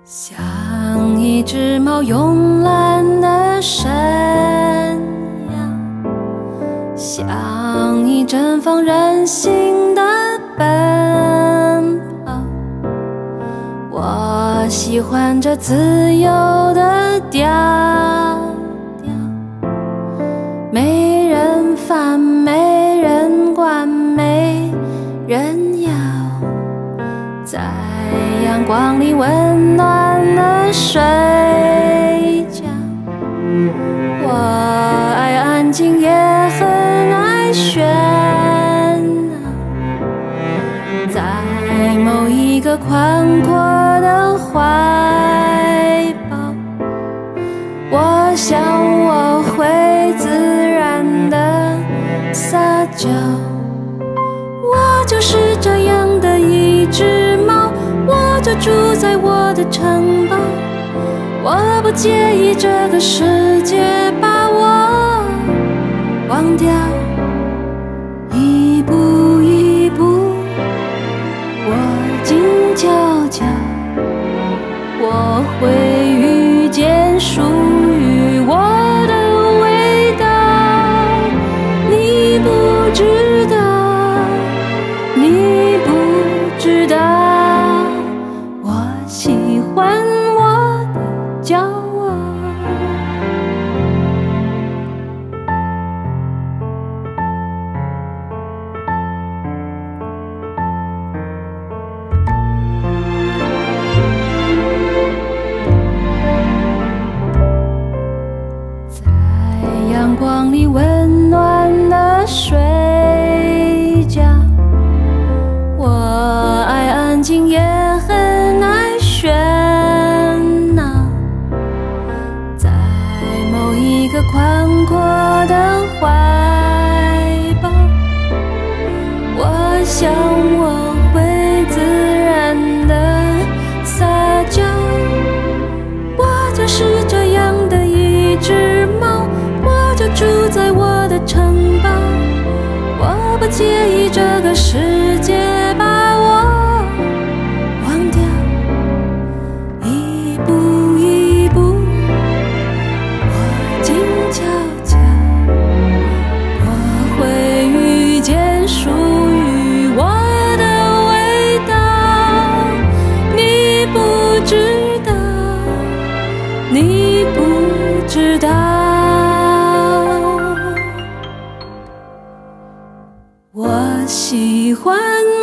像一只猫慵懒的身影，像一阵风任性的奔跑。我喜欢这自由的调调，没人烦，没人管，没人要，在阳光里温暖的睡觉。我爱安静，也很爱喧闹，在某一个宽阔的怀抱，我想我会自然地撒娇。我就是这样的一只猫，我就住在我的城堡，我不介意这个世界把我忘掉。一步一步，我静悄悄，我会遇见属于我的味道。你不知道，你不知道，我喜欢我的骄傲。在阳光里温暖的睡觉，我爱安静，也很爱喧闹，在某一个宽阔的怀抱，我想我会自然地撒娇。我就是这样的一只猫，我就住在我的城堡，我不介意这个世界把我忘掉。一步一步，我静悄悄，我会遇见属于我的味道。你不知道，你不知道，我喜欢